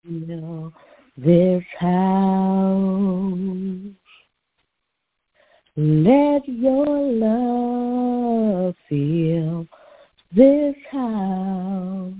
fill this house. Let your love fill this house.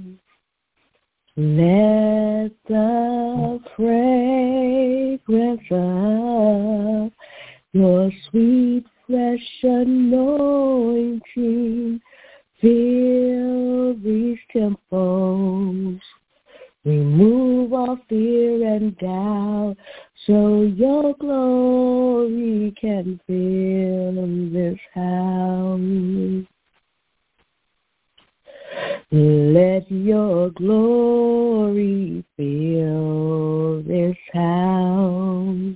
Let the fragrance of your sweet, fresh anointing fill these temples. Remove all fear and doubt so your glory can fill this house. Let your glory fill this house.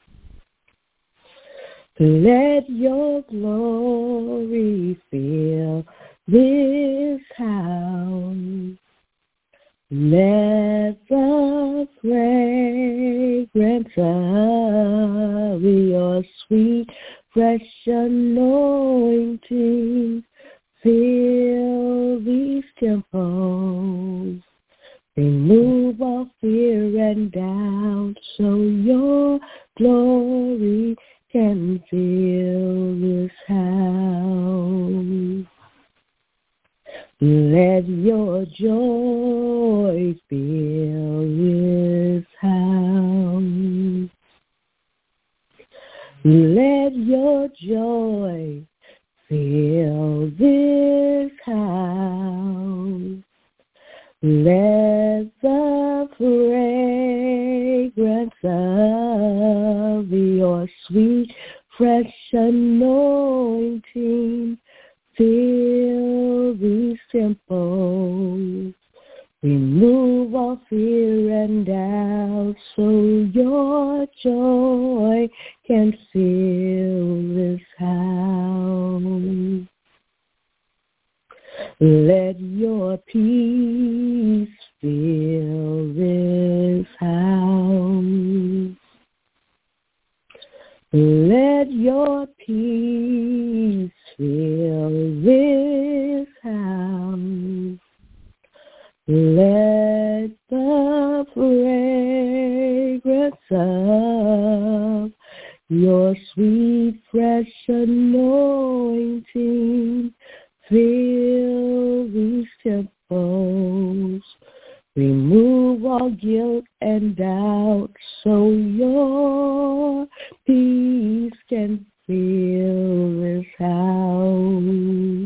Let your glory fill this house. Let the fragrance of your sweet, fresh anointing fill these temples. Remove all fear and doubt so your glory can fill this house. Let your joy fill this house. Let your joy fill this house. Let the fragrance of your sweet, fresh anointing fill these temples. Remove all fear and doubt so your joy can fill this house. Let your peace fill this house. Let your peace fill this house. Let the fragrance of your sweet, fresh anointing fill these temples. Remove all guilt and doubt so your peace can fill this house.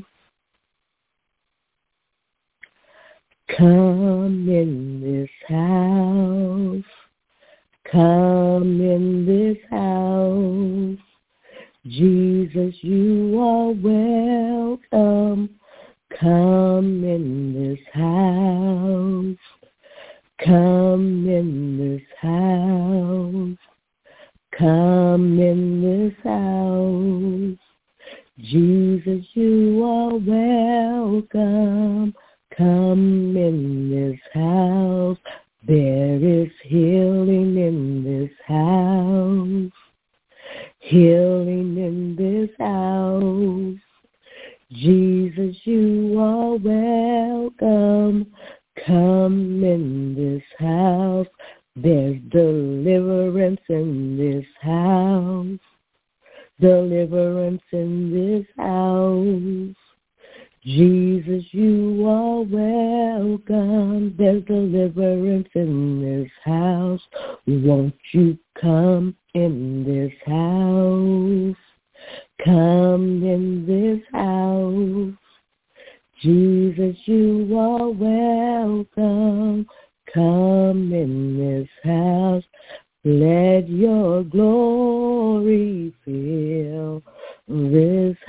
Come in this house. Come in this house. Jesus, you are welcome. Come in this house. Come in this house. Come in this house. Jesus, you are welcome. Come in this house. There is healing in this house. Healing in this house. Jesus, you are welcome. Come in this house. There's deliverance in this house. Deliverance in this house. Jesus, you are welcome. There's deliverance in this house. Won't you come in this house? Come in this house. Jesus, you are welcome. Come in this house. Let your glory fill this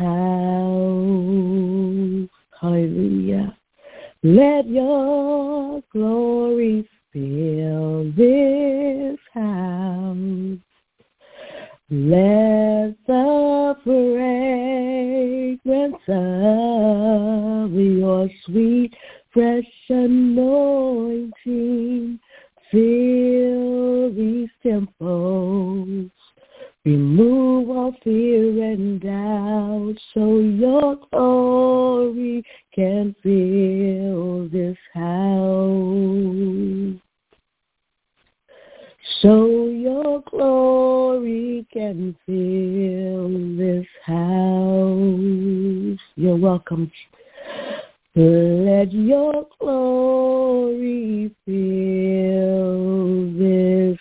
house. Hallelujah. Let your glory fill this house. Let the fragrance of your sweet, fresh anointing fill these temples. Remove all fear and doubt so your glory can fill this house. so your glory can fill this house. You're welcome. Let your glory fill this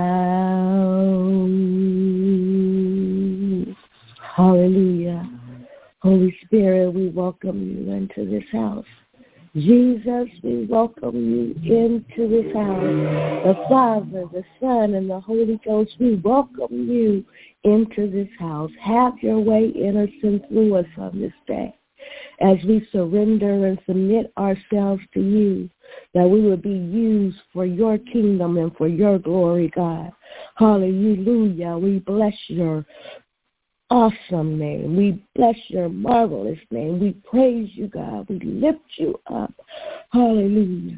house. Hallelujah. Holy Spirit, we welcome you into this house. Jesus, we welcome you into this house. The Father, the Son, and the Holy Ghost, we welcome you into this house. Have your way in us and through us on this day as we surrender and submit ourselves to you, that we will be used for your kingdom and for your glory, God. Hallelujah. We bless your awesome name. We bless your marvelous name. We praise you, God. We lift you up. Hallelujah.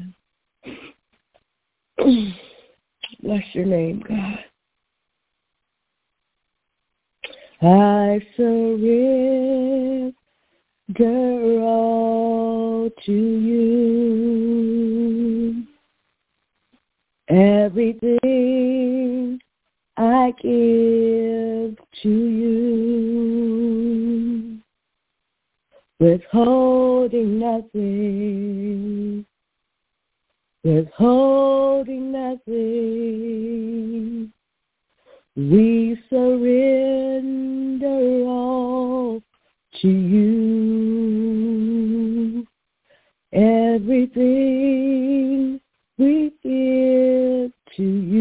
Bless your name, God. I surrender all to you. Everything I give to you, withholding nothing, withholding nothing. We surrender all to you. Everything we give to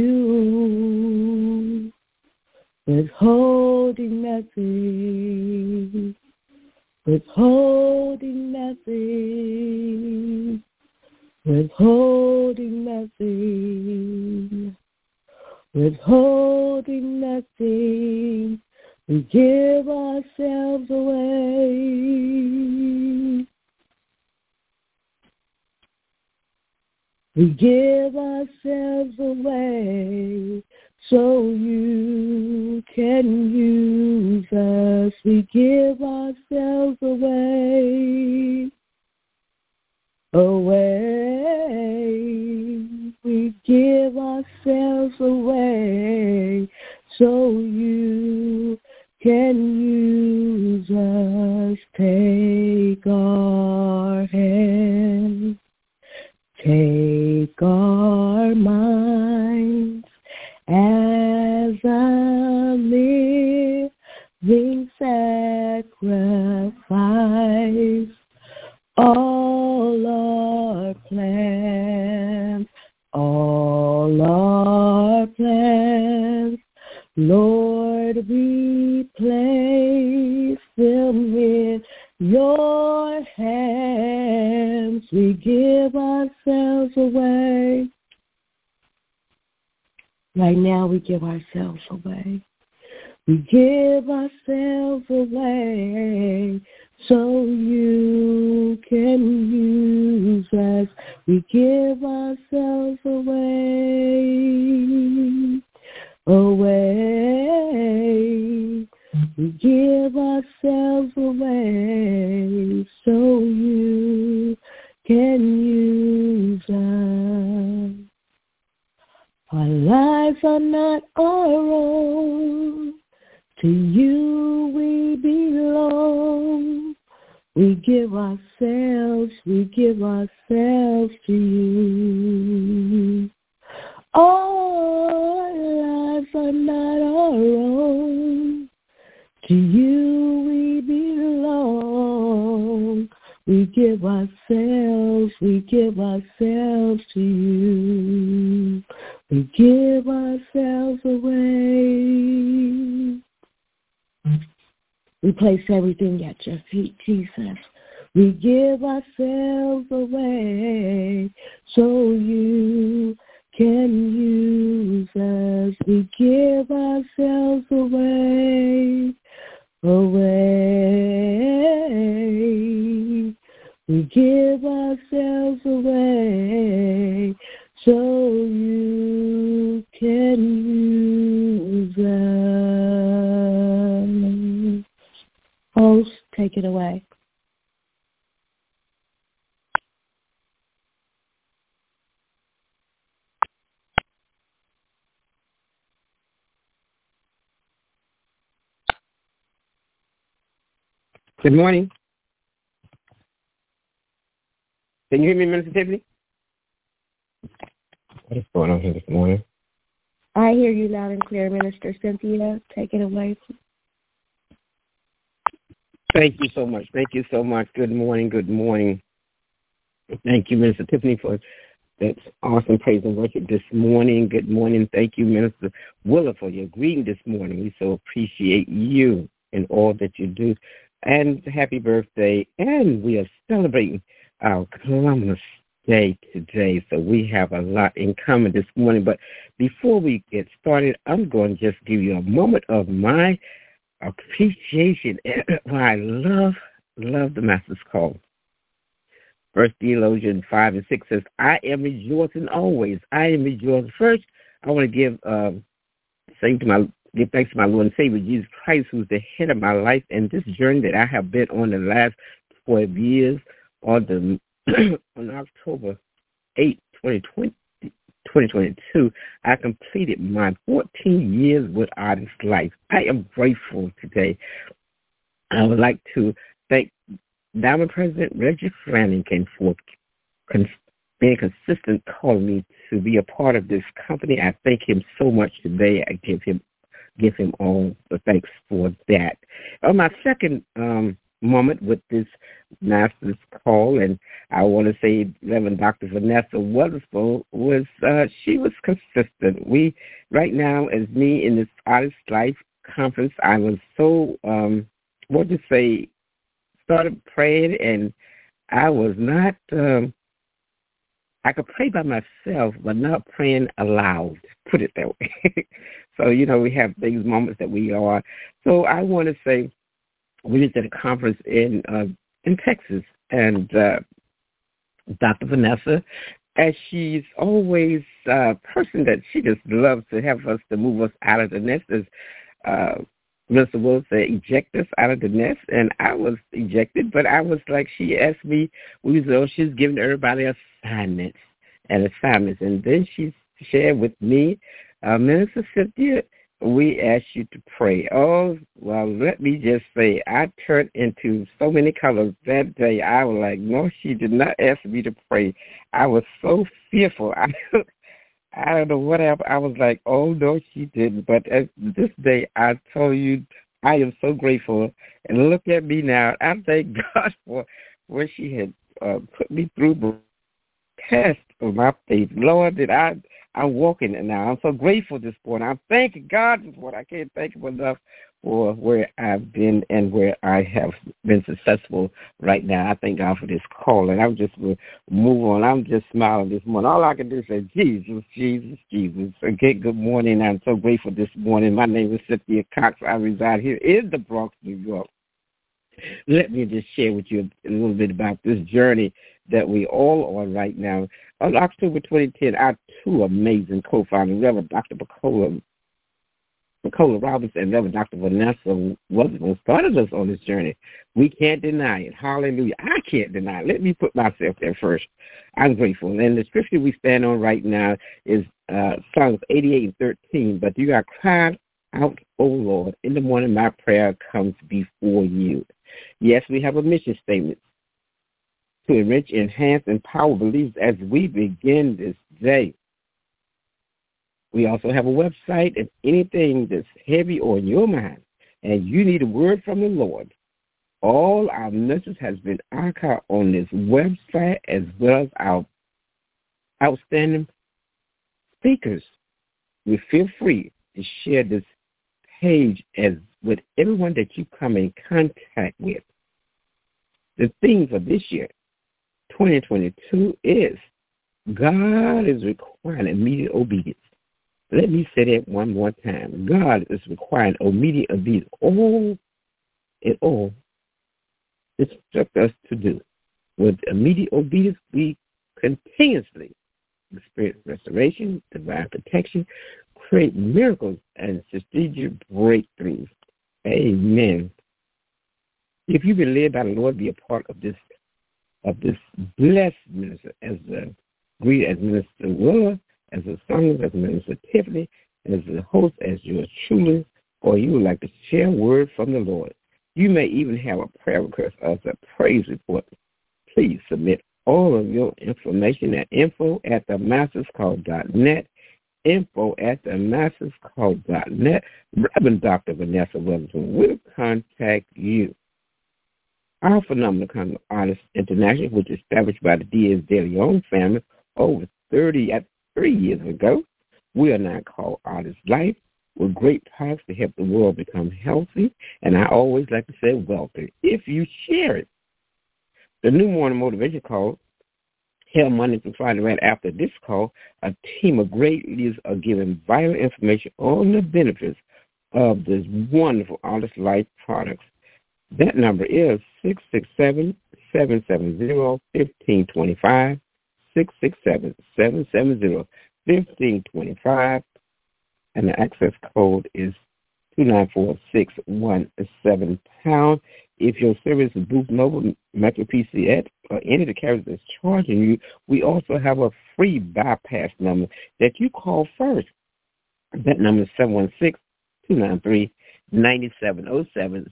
you, withholding nothing, withholding nothing, withholding nothing, withholding nothing. We give ourselves away. We give ourselves away so you can use us. We give ourselves away, away. We give ourselves away so you can use us. Take our hands, take our minds as a living sacrifice. All our plans, all our plans, Lord, we place them in your hands. We give ourselves away. Right now we give ourselves away. We give ourselves away so you can use us. We give ourselves away, away. We give ourselves away so you can use us. Our lives are not our own. To you we belong. We give ourselves to you. Our lives are not our own. To you we belong. We give ourselves to you. We give ourselves away. We place everything at your feet, Jesus. We give ourselves away so you can use us. We give ourselves away, away. We give ourselves away so you can use us. Host, take it away. Good morning. Can you hear me, Minister Tiffany? What is going on here this morning? I hear you loud and clear, Minister Cynthia. Take it away. Thank you so much. Thank you so much. Good morning. Good morning. Thank you, Minister Tiffany, for that awesome praise and worship this morning. Good morning. Thank you, Minister Willa, for your greeting this morning. We so appreciate you and all that you do. And happy birthday. And we are celebrating our Columbus Day today, so we have a lot in common this morning. But before we get started, I'm going to just give you a moment of my appreciation. Why I love the Master's Call. First Thessalonians 5 and 6 says, I am rejoicing always. I am rejoicing. First, I want to give thanks to my Lord and Savior, Jesus Christ, who's the head of my life. And this journey that I have been on the last 12 years, on October 8, 2022, I completed my 14 years with Artist Life. I am grateful today. I would like to thank Diamond President Reggie Flanagan for being consistent, calling me to be a part of this company. I thank him so much today. I give him all the thanks for that. On my second moment with this Master's Call, and I want to say Reverend Dr. Vanessa Weatherspoon she was consistent. We, right now, as me in this Artist Life conference, I was so, started praying, and I was not, I could pray by myself, but not praying aloud, put it that way. So, we have these moments that we are. So I want to say, we went to a conference in Texas, and Dr. Vanessa, as she's always a person that she just loves to have us to move us out of the nest, as Mr. Will said, eject us out of the nest, and I was ejected, but I was like, she asked me, she's giving everybody assignments, and then she shared with me, Minister Cynthia, we asked you to pray. Oh, well, let me just say, I turned into so many colors that day. I was like, no, she did not ask me to pray. I was so fearful. I don't know what happened. I was like, oh, no, she didn't. But at this day, I told you, I am so grateful. And look at me now. I thank God for where she had put me through the test of my faith. Lord, I'm walking it now. I'm so grateful this morning. I'm thanking God this morning. I can't thank him enough for where I've been and where I have been successful right now. I thank God for this call, and I'm just going to move on. I'm just smiling this morning. All I can do is say, Jesus, Jesus, Jesus. Again, good morning. I'm so grateful this morning. My name is Cynthia Cox. I reside here in the Bronx, New York. Let me just share with you a little bit about this journey that we all are right now. On October 2010, our two amazing co-founders, Reverend Dr. McCullough Robinson and Reverend Dr. Vanessa Weatherspoon, started us on this journey. We can't deny it. Hallelujah. I can't deny it. Let me put myself there first. I'm grateful. And the scripture we stand on right now is Psalms 88:13. But you are crying out, O Lord, in the morning my prayer comes before you. Yes, we have a mission statement to enrich, enhance, empower believers as we begin this day. We also have a website, and anything that's heavy on your mind and you need a word from the Lord, all our messages has been archived on this website, as well as our outstanding speakers. We feel free to share this page with everyone that you come in contact with. The theme for this year, 2022, is God is requiring immediate obedience. Let me say that one more time. God is requiring immediate obedience. All instruct us to do. With immediate obedience, we continuously experience restoration, divine protection, create miracles, and strategic breakthroughs. Amen. If you've been led by the Lord, be a part of this blessed minister, as Minister Willa, as a song, as Minister Tiffany, as a host, as yours truly, or you would like to share a word from the Lord. You may even have a prayer request or a praise report. Please submit all of your information at info@themasterscall.net, info@themasterscall.net. Reverend Dr. Vanessa Williamson will contact you. Our phenomenal artist international, which was established by the Diaz de Leon family over 3 years ago. We are now called Artist Life, with great products to help the world become healthy. And I always like to say wealthy if you share it. The New Morning Motivation Call, held Monday through Friday. Right after this call, a team of great leaders are giving vital information on the benefits of this wonderful Artist Life products. That number is 667-770-1525, 667-770-1525, and the access code is 294-617#. If your service is Booth Mobile, Metro PCS, or any of the carriers that's charging you, we also have a free bypass number that you call first. That number is 716-293-9707,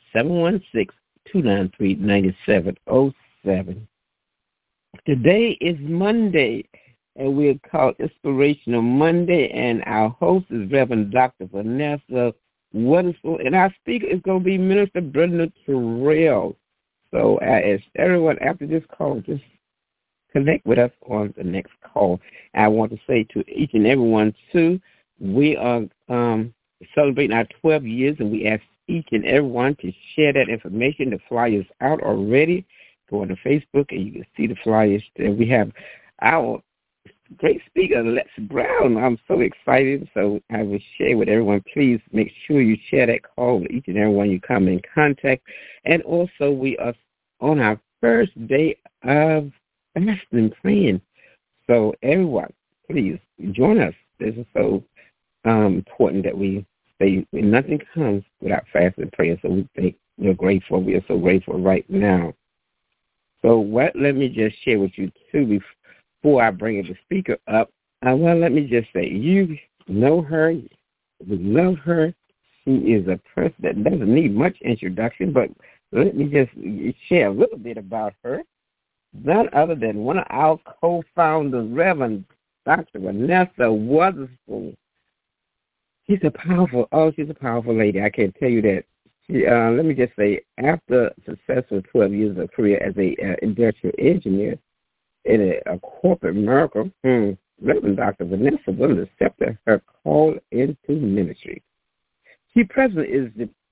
716-293-9707. Today is Monday, and we're called Inspirational Monday, and our host is Reverend Dr. Vanessa Wonderful, and our speaker is going to be Minister Brenda Terrell. So as everyone after this call, just connect with us on the next call. I want to say to each and everyone, too, we are celebrating our 12 years, and we ask each and everyone to share that information. The flyers out already. Go on to Facebook, and you can see the flyers. And we have our great speaker, Lex Brown. I'm so excited, so I will share with everyone. Please make sure you share that call with each and everyone you come in contact. And also, we are on our first day of fasting and praying. So everyone, please join us. This is so important that we say nothing comes without fasting and praying. So we're grateful. We are so grateful right now. So let me just share with you, too, before I bring the speaker up. Let me just say, you know her. We love her. She is a person that doesn't need much introduction, but let me just share a little bit about her. None other than one of our co-founders, Reverend Dr. Vanessa Wonderful. She's a powerful lady. I can tell you that. Let me just say, after a successful 12 years of career as an industrial engineer in a corporate America, Reverend Dr. Vanessa Williams accepted her call into ministry. She presently is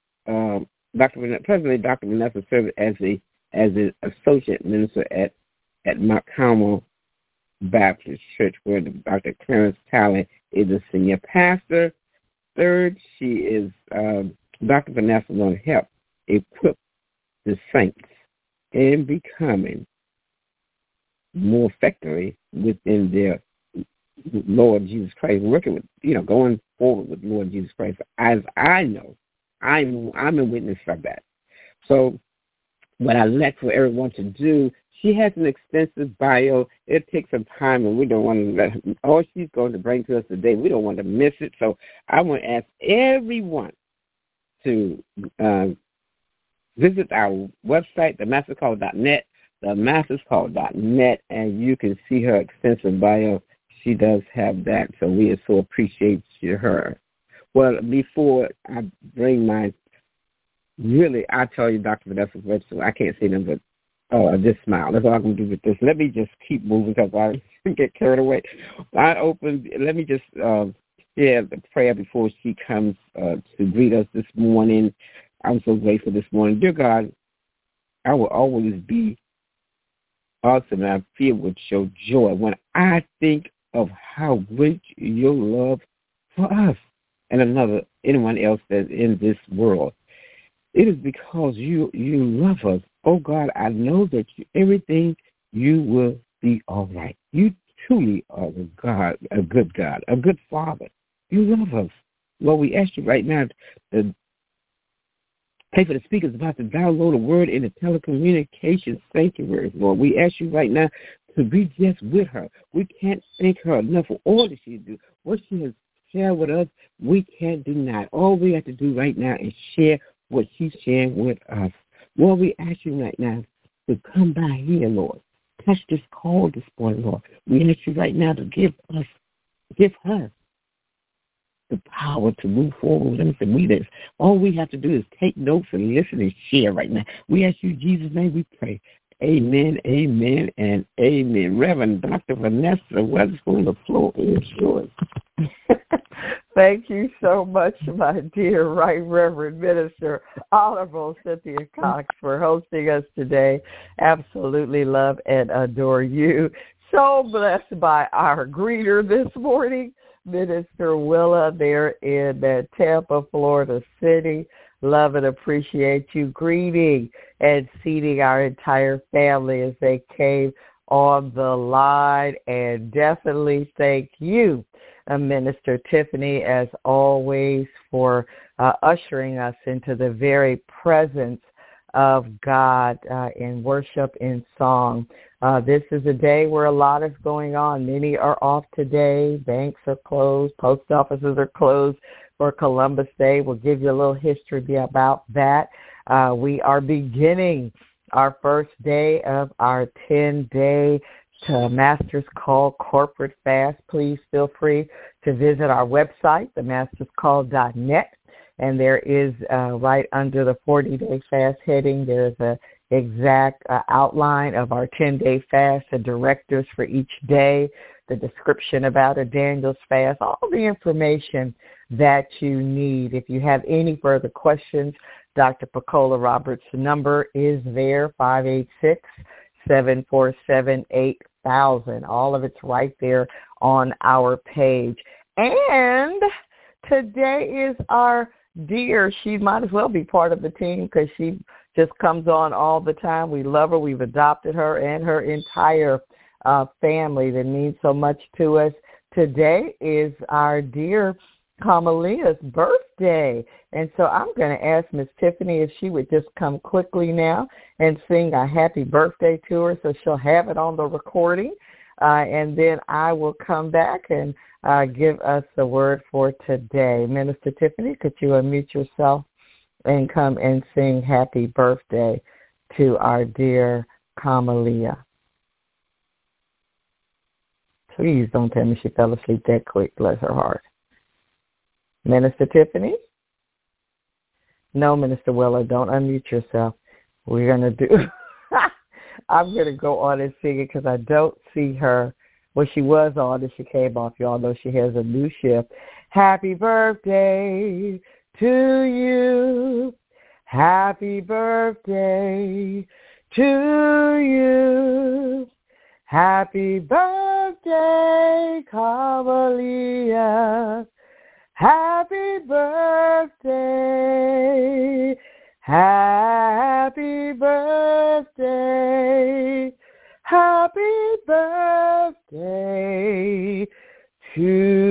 Dr. Vanessa serves as an associate minister at Mount Carmel Baptist Church, where Dr. Clarence Talley is a senior pastor. Third, she is Dr. Vanessa will help equip the saints in becoming more effectively within their Lord Jesus Christ, working with, going forward with Lord Jesus Christ. As I know, I'm a witness of that. So what I'd like for everyone to do, she has an extensive bio. It takes some time, and we don't want to let all she's going to bring to us today, we don't want to miss it. So I want to ask everyone to visit our website, themasterscall.net, themasterscall.net, and you can see her extensive bio. She does have that, so we so appreciate her. Well, before I bring I tell you, Dr. Vanessa Webster, I can't say nothing but just smile. That's all I'm going to do with this. Let me just keep moving because I get carried away. Let me just share the prayer before she comes to greet us this morning. I'm so grateful this morning. Dear God, I will always be awesome, and I feel with your joy when I think of how great your love for us and anyone else that's in this world. It is because you love us. Oh, God, I know that everything you will be all right. You truly are a good God, a good Father. You love us. Lord, we ask you right now to pray for the speakers about to download a word in the telecommunications sanctuary, Lord. We ask you right now to be just with her. We can't thank her enough for all that she do. What she has shared with us, we can't deny. All we have to do right now is share what she's sharing with us. Lord, we ask you right now to come by here, Lord. Touch this call this morning, Lord. We ask you right now to give her the power to move forward with us and lead us. All we have to do is take notes and listen and share right now. We ask you in Jesus' name we pray. Amen, amen, and amen. Reverend Dr. Vanessa Weatherspoon, the floor is yours. Thank you so much, my dear Right Reverend Minister Honorable Cynthia Cox, for hosting us today. Absolutely love and adore you. So blessed by our greeter this morning, Minister Willa, there in Tampa, Florida City. Love and appreciate you greeting and seating our entire family as they came on the line. And definitely thank you, Minister Tiffany, as always, for ushering us into the very presence of God in worship, in song. This is a day where a lot is going on. Many are off today. Banks are closed. Post offices are closed for Columbus Day. We'll give you a little history about that. We are beginning our first day of our 10-day Master's Call Corporate Fast. Please feel free to visit our website, themasterscall.net. And there is right under the 40-day fast heading, there's an exact outline of our 10-day fast, the directives for each day, the description about a Daniel's fast, all the information that you need. If you have any further questions, Dr. Pacola Roberts' number is there, 586-747-8000. All of it's right there on our page. And today is our dear, she might as well be part of the team because she just comes on all the time. We love her. We've adopted her and her entire family that means so much to us. Today is our dear Kamalia's birthday. And so I'm going to ask Miss Tiffany if she would just come quickly now and sing a happy birthday to her so she'll have it on the recording. And then I will come back and give us the word for today. Minister Tiffany, could you unmute yourself and come and sing happy birthday to our dear Kamalia? Please don't tell me she fell asleep that quick, bless her heart. Minister Tiffany? No, Minister Willa, don't unmute yourself. We're going to do... I'm going to go on and sing it because I don't see her. Well, she was on and she came off. You all know she has a new shift. Happy birthday to you. Happy birthday to you. Happy birthday, Kamalia. Happy birthday. Happy birthday. Happy birthday to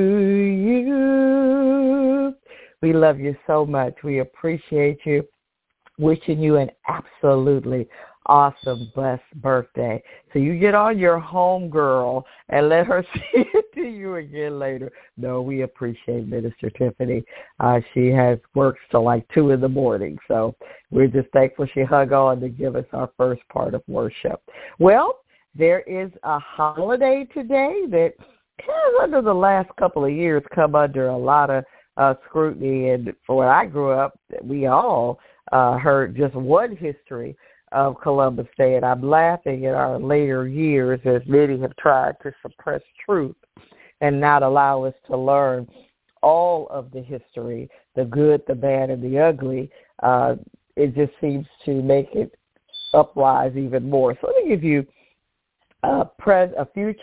you. We love you so much. We appreciate you. Wishing you an absolutely awesome, blessed birthday. So you get on your home girl and let her see it to you again later. No, we appreciate Minister Tiffany. She has works till like 2 in the morning. So we're just thankful she hung on to give us our first part of worship. Well, there is a holiday today that has, under the last couple of years, come under a lot of scrutiny. And for when I grew up, we all heard just one history of Columbus Day, and I'm laughing at our later years as many have tried to suppress truth and not allow us to learn all of the history, the good, the bad, and the ugly. It just seems to make it uprise even more. So let me give you a past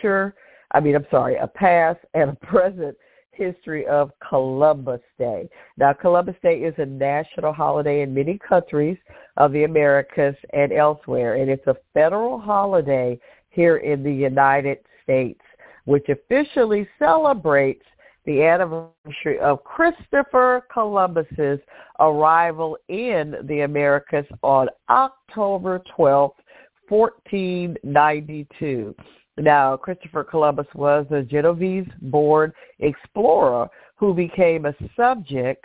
and a present history of Columbus Day. Now, Columbus Day is a national holiday in many countries of the Americas and elsewhere, and it's a federal holiday here in the United States, which officially celebrates the anniversary of Christopher Columbus's arrival in the Americas on October 12th, 1492. Now, Christopher Columbus was a Genovese-born explorer who became a subject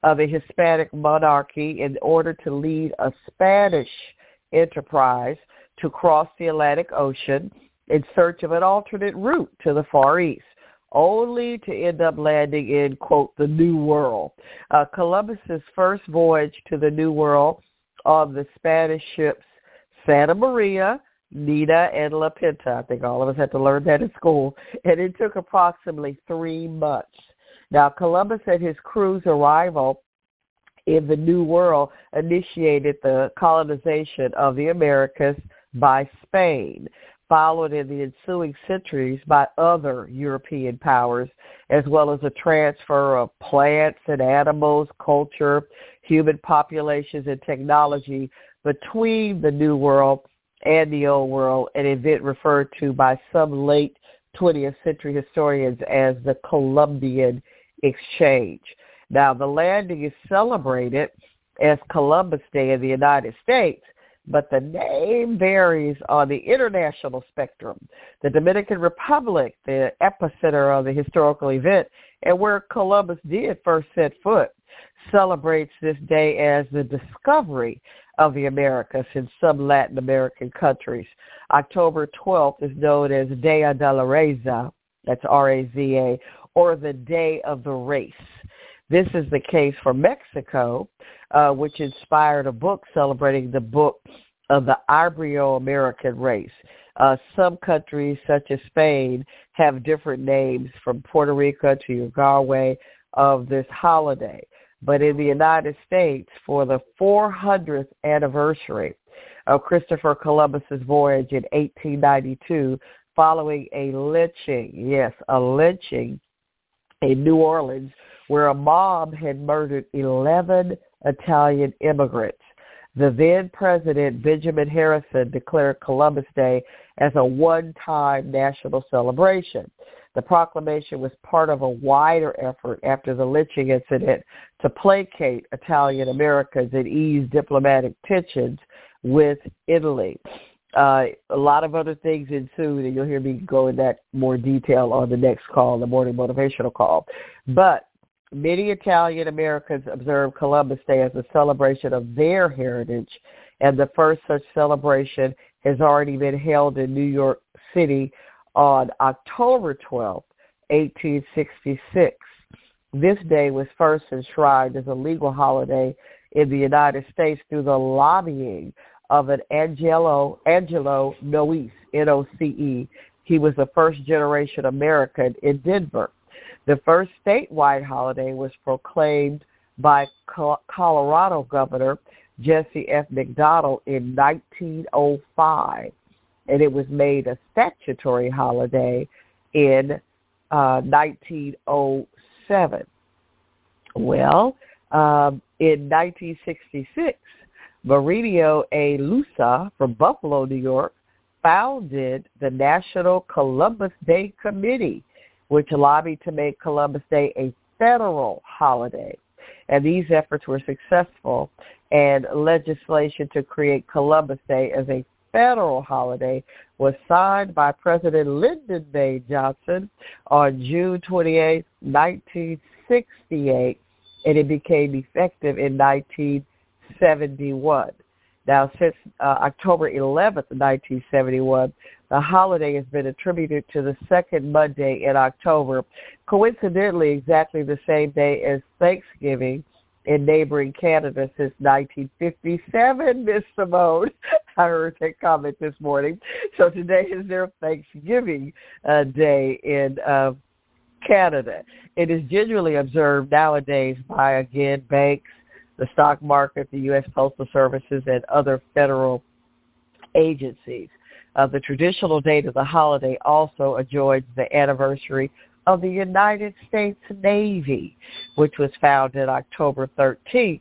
of the Hispanic monarchy in order to lead a Spanish enterprise to cross the Atlantic Ocean in search of an alternate route to the Far East, only to end up landing in, quote, the New World. Columbus's first voyage to the New World on the Spanish ships Santa Maria, Nina, and La Pinta. I think all of us had to learn that in school. And it took approximately 3 months. Now, Columbus and his crew's arrival in the New World initiated the colonization of the Americas by Spain, followed in the ensuing centuries by other European powers, as well as a transfer of plants and animals, culture, human populations, and technology between the New World and the Old World, an event referred to by some late 20th century historians as the Columbian Exchange. Now, the landing is celebrated as Columbus Day in the United States, but the name varies on the international spectrum. The Dominican Republic, the epicenter of the historical event, and where Columbus did first set foot, celebrates this day as the discovery of the Americas in some Latin American countries. October 12th is known as Dia de la Raza, that's R-A-Z-A, or the Day of the Race. This is the case for Mexico, which inspired a book celebrating the book of the Ibero-American race. Some countries, such as Spain, have different names from Puerto Rico to Uruguay of this holiday. But in the United States, for the 400th anniversary of Christopher Columbus's voyage in 1892, following a lynching in New Orleans, where a mob had murdered 11 Italian immigrants. The then President Benjamin Harrison declared Columbus Day as a one-time national celebration. The proclamation was part of a wider effort after the lynching incident to placate Italian Americans and ease diplomatic tensions with Italy. A lot of other things ensued, and you'll hear me go in that more detail on the next call, the morning motivational call. But many Italian Americans observe Columbus Day as a celebration of their heritage, and the first such celebration has already been held in New York City on October 12, 1866. This day was first enshrined as a legal holiday in the United States through the lobbying of an Angelo Noce, N-O-C-E. He was a first-generation American in Denver. The first statewide holiday was proclaimed by Colorado Governor Jesse F. McDonald in 1905, and it was made a statutory holiday in 1907. Well, in 1966, Maurizio A. Lusa from Buffalo, New York, founded the National Columbus Day Committee, which lobbied to make Columbus Day a federal holiday. And these efforts were successful, and legislation to create Columbus Day as a federal holiday was signed by President Lyndon B. Johnson on June 28, 1968, and it became effective in 1971. Now, since October 11th, 1971, the holiday has been attributed to the second Monday in October, coincidentally exactly the same day as Thanksgiving in neighboring Canada since 1957, Miss Simone. I heard that comment this morning. So today is their Thanksgiving Day in Canada. It is generally observed nowadays by, again, banks, the stock market, the U.S. Postal Services, and other federal agencies. The traditional date of the holiday also adjoins the anniversary of the United States Navy, which was founded October 13,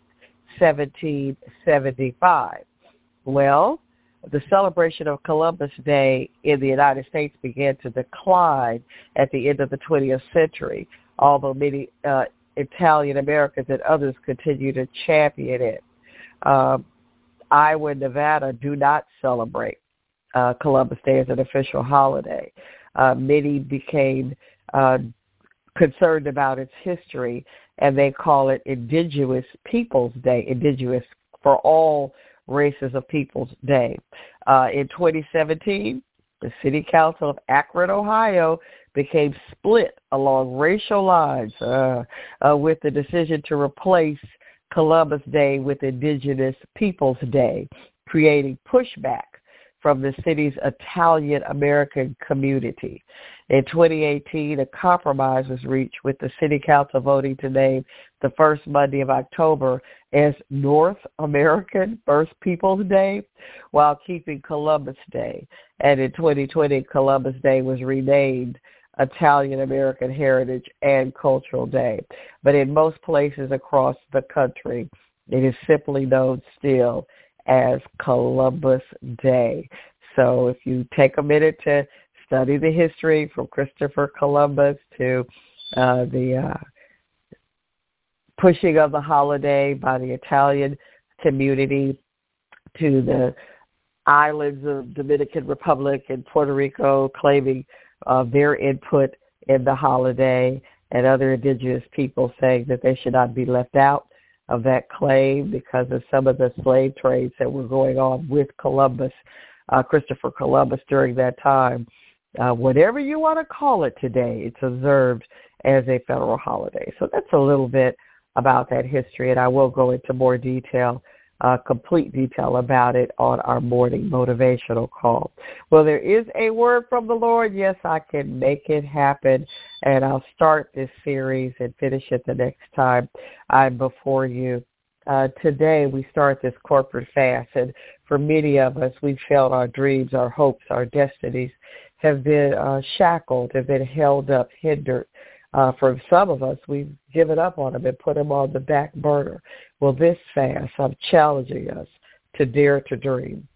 1775. Well, the celebration of Columbus Day in the United States began to decline at the end of the 20th century, although many Italian Americans and others continue to champion it. Iowa and Nevada do not celebrate Columbus Day as an official holiday. Many became concerned about its history, and they call it Indigenous Peoples Day, Indigenous for all races of peoples day. In 2017, the City Council of Akron, Ohio, became split along racial lines with the decision to replace Columbus Day with Indigenous Peoples Day, creating pushback from the city's Italian-American community. In 2018, a compromise was reached with the City Council voting to name the first Monday of October as North American First Peoples Day while keeping Columbus Day. And in 2020, Columbus Day was renamed Italian American Heritage and Cultural Day. But in most places across the country, it is simply known still as Columbus Day. So if you take a minute to study the history from Christopher Columbus to the pushing of the holiday by the Italian community to the islands of Dominican Republic and Puerto Rico claiming their input in the holiday, and other indigenous people saying that they should not be left out of that claim because of some of the slave trades that were going on with Columbus, Christopher Columbus during that time. Whatever you want to call it today, it's observed as a federal holiday. So that's a little bit about that history, and I will go into more detail, complete detail about it on our morning motivational call. Well, there is a word from the Lord. Yes, I can make it happen, and I'll start this series and finish it the next time I'm before you. Today we start this corporate fast, and for many of us, we've felt our dreams, our hopes, our destinies have been shackled, have been held up, hindered. For some of us, we've given up on them and put them on the back burner. Well, this fast, I'm challenging us to dare to dream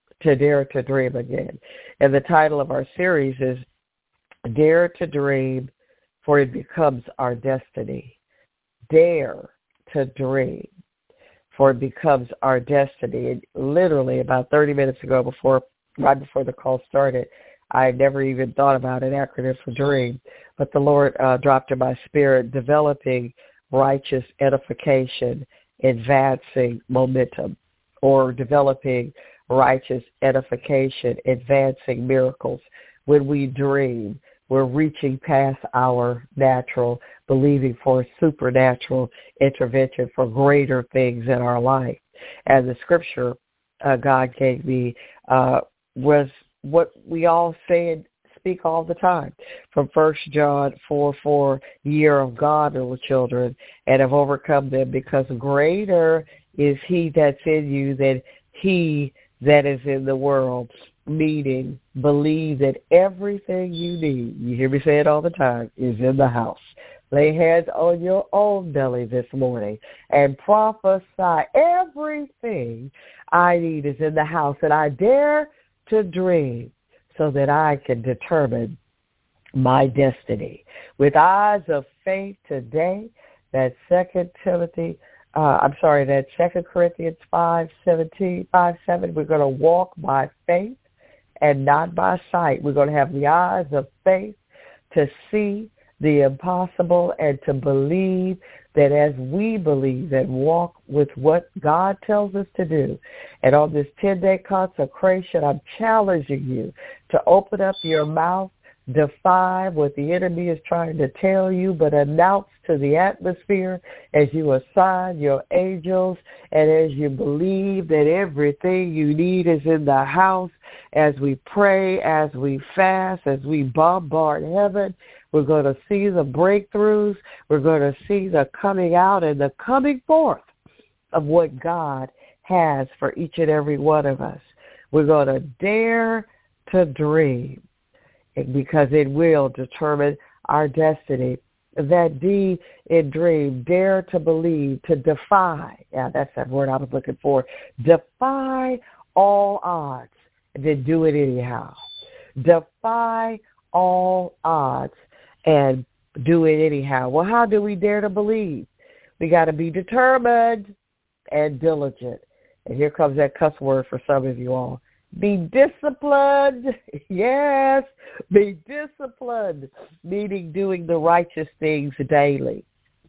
again. And the title of our series is Dare to Dream, for it becomes our destiny. Dare to dream, for it becomes our destiny. And literally about 30 minutes ago, right before the call started, I never even thought about an acronym for dream, but the Lord dropped in my spirit, developing righteous edification, advancing momentum, or developing righteous edification, advancing miracles. When we dream, we're reaching past our natural, believing for supernatural intervention for greater things in our life. And the scripture God gave me was what we all say and speak all the time from 1 John 4:4, ye are of God, little children, and have overcome them, because greater is he that's in you than he that is in the world. Meaning, believe that everything you need, you hear me say it all the time, is in the house. Lay hands on your own belly this morning and prophesy, everything I need is in the house, and I dare to dream so that I can determine my destiny. With eyes of faith today, that 2 Corinthians 5:7, we're going to walk by faith and not by sight. We're going to have the eyes of faith to see the impossible and to believe that as we believe and walk with what God tells us to do. And on this 10-day consecration, I'm challenging you to open up your mouth, defy what the enemy is trying to tell you, but announce to the atmosphere as you assign your angels and as you believe that everything you need is in the house. As we pray, as we fast, as we bombard heaven, we're going to see the breakthroughs. We're going to see the coming out and the coming forth of what God has for each and every one of us. We're going to dare to dream, because it will determine our destiny. That D in dream, dare to believe, to defy. Yeah, that's that word I was looking for. Defy all odds, and then do it anyhow. Defy all odds and do it anyhow. Well, how do we dare to believe? We got to be determined and diligent. And here comes that cuss word for some of you all, Be disciplined. Yes, be disciplined, meaning doing the righteous things daily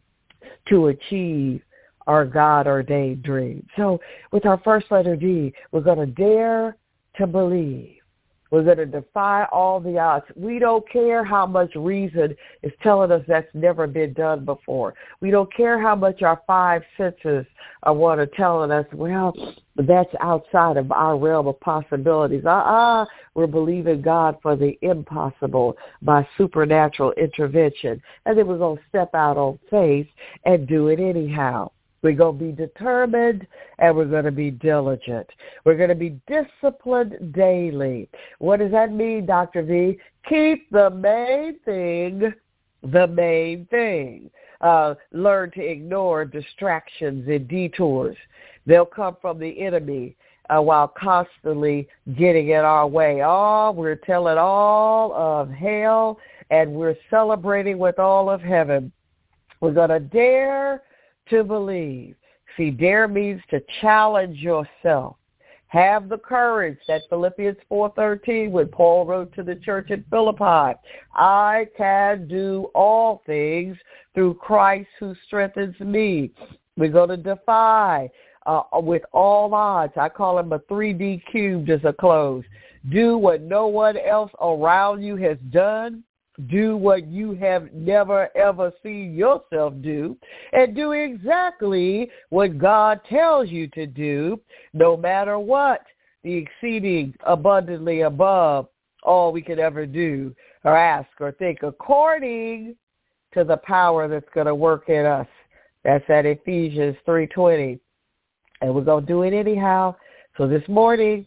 to achieve our God-ordained dream. So with our first letter D, we're going to dare to believe. We're going to defy all the odds. We don't care how much reason is telling us that's never been done before. We don't care how much our five senses are telling us, well, that's outside of our realm of possibilities. We're believing God for the impossible by supernatural intervention. And then we're going to step out on faith and do it anyhow. We're going to be determined, and we're going to be diligent. We're going to be disciplined daily. What does that mean, Dr. V? Keep the main thing the main thing. Learn to ignore distractions and detours. They'll come from the enemy while constantly getting in our way. Oh, we're telling all of hell, and we're celebrating with all of heaven. We're going to dare to believe. See, dare means to challenge yourself. Have the courage that Philippians 4:13 when Paul wrote to the church at Philippi. I can do all things through Christ who strengthens me. We're going to defy with all odds. I call him a 3D cubed as a close. Do what no one else around you has done. Do what you have never, ever seen yourself do, and do exactly what God tells you to do, no matter what, the exceeding abundantly above all we could ever do or ask or think, according to the power that's going to work in us. That's at Ephesians 3:20. And we're going to do it anyhow. So this morning,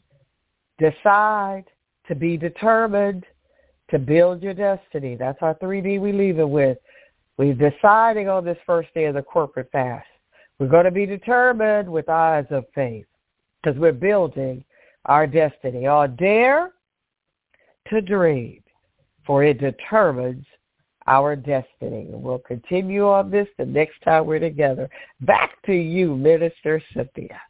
decide to be determined to build your destiny. That's our 3D we leave it with. We're deciding on this first day of the corporate fast. We're going to be determined with eyes of faith because we're building our destiny. Or dare to dream, for it determines our destiny. And we'll continue on this the next time we're together. Back to you, Minister Cynthia.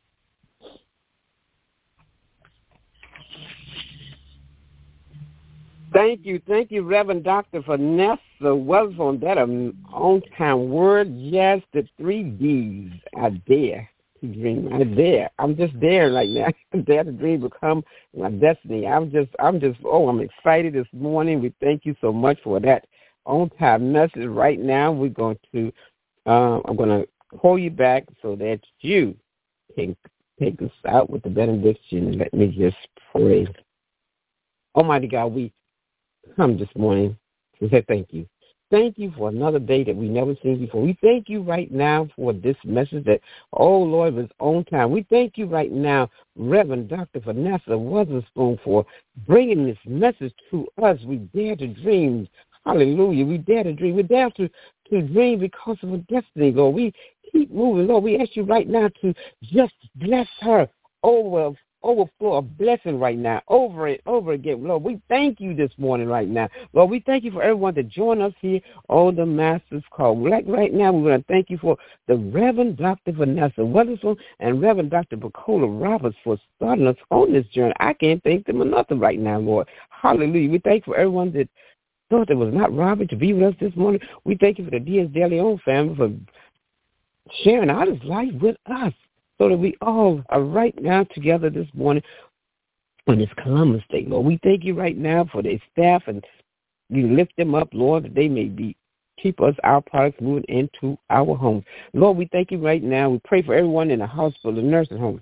Thank you, Reverend Dr. Vanessa was on that on-time word. Yes, the 3 Ds. I dare to dream. I dare. I'm just there right now. I dare to dream become my destiny. I'm excited this morning. We thank you so much for that on-time message. Right now, we're going to, I'm going to call you back so that you can take us out with the benediction. Let me just pray. Almighty God, we come this morning to say thank you. Thank you for another day that we never seen before. We thank you right now for this message that, oh, Lord, was on time. We thank you right now, Reverend Dr. Vanessa Witherspoon, for bringing this message to us. We dare to dream. Hallelujah. We dare to dream. We dare to dream because of a destiny, Lord. We keep moving, Lord. We ask you right now to just bless her overflow of blessing right now, over and over again. Lord, we thank you this morning right now. Lord, we thank you for everyone that joined us here on the Master's Call. Right now, we're going to thank you for the Reverend Dr. Vanessa Witherspoon and Reverend Dr. Bacola Roberts for starting us on this journey. I can't thank them enough right now, Lord. Hallelujah. We thank you for everyone that thought it was not robbery to be with us this morning. We thank you for the Diaz De Leon family for sharing out his life with us, so that we all are right now together this morning on this Columbus Day, Lord. We thank you right now for their staff, and you lift them up, Lord, that they may keep us, our products, moving into our homes. Lord, we thank you right now. We pray for everyone in the hospital, the nursing home,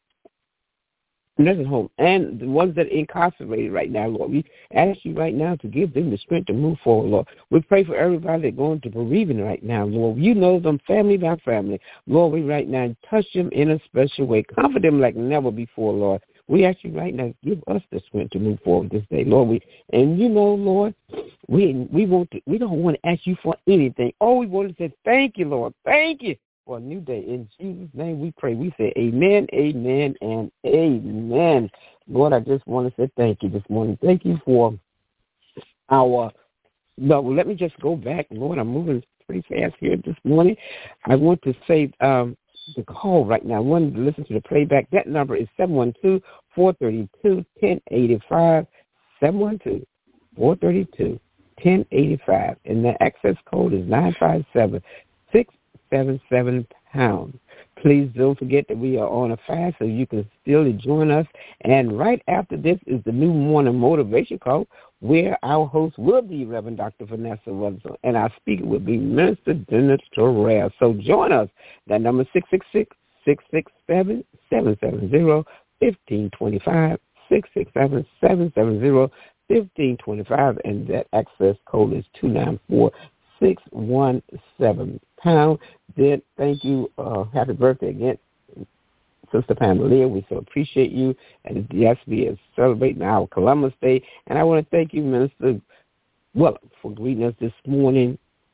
and the ones that are incarcerated right now, Lord. We ask you right now to give them the strength to move forward, Lord. We pray for everybody that's going to bereavement right now, Lord. You know them family by family. Lord, we right now touch them in a special way. Comfort them like never before, Lord. We ask you right now, give us the strength to move forward this day, Lord. Lord, we don't want to ask you for anything. All we want to say, thank you, Lord. Thank you for a new day. In Jesus' name we pray. We say amen, amen, and amen. Lord, I just want to say thank you this morning. Thank you for let me just go back. Lord, I'm moving pretty fast here this morning. I want to say to call right now, want to listen to the playback, that number is 712-432-1085, 712-432-1085, and the access code is 957-677#. Please don't forget that we are on a fast, so you can still join us. And right after this is the new morning motivation call, where our host will be Reverend Dr. Vanessa Weatherspoon, and our speaker will be Minister Dennis Terrell. So join us. That number is 666-667-770-1525, 667-770-1525, and that access code is 294-617#. Then thank you. Happy birthday again, Sister Pamela. We so appreciate you. And yes, we are celebrating our Columbus Day. And I want to thank you, Minister Willard, for greeting us this morning.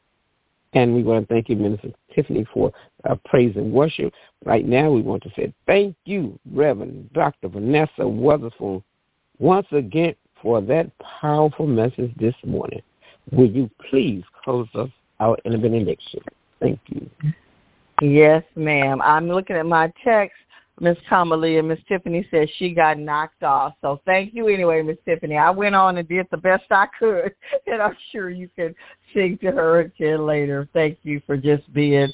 And we want to thank you, Minister Tiffany, for praise and worship. Right now, we want to say thank you, Reverend Dr. Vanessa Weatherspoon, once again for that powerful message this morning. Will you please close us out in a benediction? Thank you. Yes, ma'am. I'm looking at my text. Miss Kamalia, Miss Tiffany says she got knocked off. So thank you anyway, Miss Tiffany. I went on and did the best I could, and I'm sure you can sing to her again later. Thank you for just being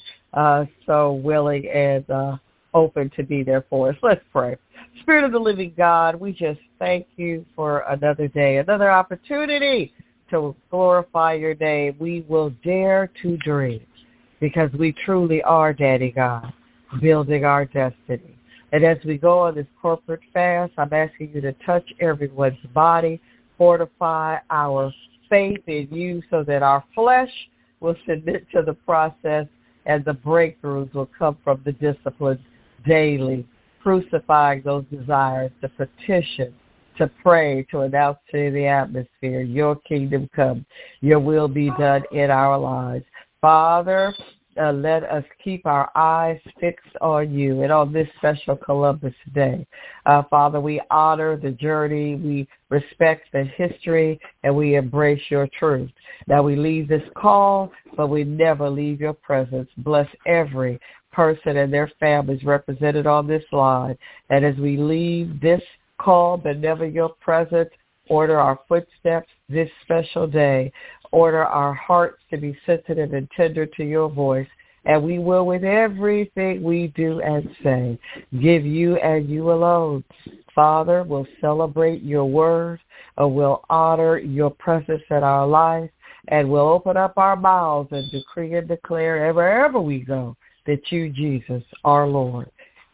so willing and open to be there for us. Let's pray. Spirit of the living God, we just thank you for another day, another opportunity to glorify your name. We will dare to dream, because we truly are, Daddy God, building our destiny. And as we go on this corporate fast, I'm asking you to touch everyone's body, fortify our faith in you so that our flesh will submit to the process and the breakthroughs will come from the disciplines daily, crucifying those desires, to petition, to pray, to announce to the atmosphere, your kingdom come, your will be done in our lives. Father, let us keep our eyes fixed on you and on this special Columbus Day. Father, we honor the journey, we respect the history, and we embrace your truth. Now we leave this call, but we never leave your presence. Bless every person and their families represented on this line. And as we leave this call, but never your presence, order our footsteps this special day. Order our hearts to be sensitive and tender to your voice. And we will, with everything we do and say, give you and you alone. Father, we'll celebrate your word, we'll honor your presence in our life, and we'll open up our mouths and decree and declare wherever we go that you, Jesus, are Lord.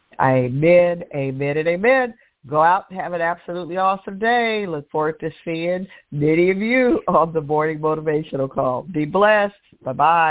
Amen, amen, and amen. Go out and have an absolutely awesome day. Look forward to seeing many of you on the morning motivational call. Be blessed. Bye-bye.